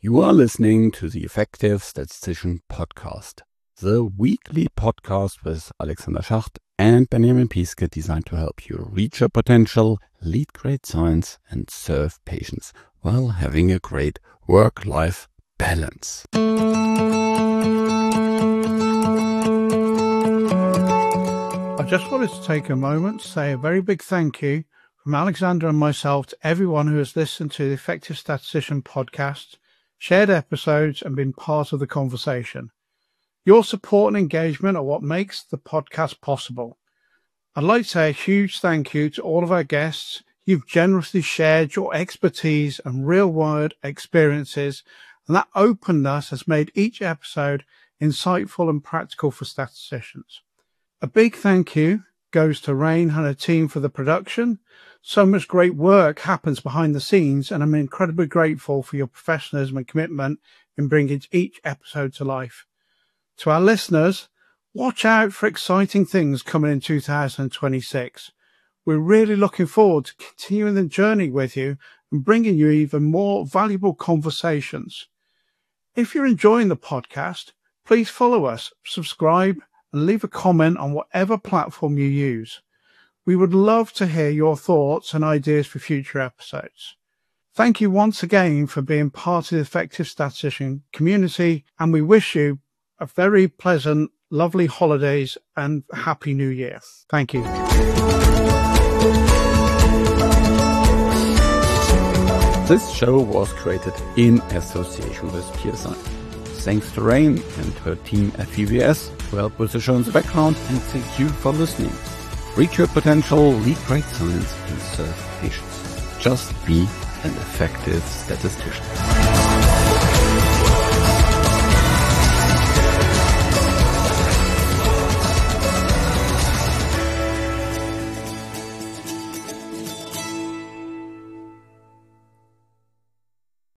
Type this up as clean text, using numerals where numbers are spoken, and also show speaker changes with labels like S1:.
S1: You are listening to the Effective Statistician Podcast, the weekly podcast with Alexander Schacht and Benjamin Piske, designed to help you reach your potential, lead great science, and serve patients while having a great work-life balance.
S2: I just wanted to take a moment to say a very big thank you from Alexander and myself to everyone who has listened to the Effective Statistician Podcast, shared episodes, and been part of the conversation. Your support and engagement are what makes the podcast possible. I'd like to say a huge thank you to all of our guests. You've generously shared your expertise and real-world experiences, and that openness has made each episode insightful and practical for statisticians. A big thank you goes to Rain and her team for the production. So much great work happens behind the scenes, and I'm incredibly grateful for your professionalism and commitment in bringing each episode to life. To our listeners, watch out for exciting things coming in 2026. We're really looking forward to continuing the journey with you and bringing you even more valuable conversations. If you're enjoying the podcast, please follow us, subscribe, and leave a comment on whatever platform you use. We would love to hear your thoughts and ideas for future episodes. Thank you once again for being part of the Effective Statistician community, and we wish you a very pleasant, lovely holidays and Happy New Year. Thank you.
S1: This show was created in association with PSI. Thanks to Rain and her team at VVS to help with the show in the background, and thank you for listening. Reach your potential, lead great science, and serve patients. Just be an effective statistician.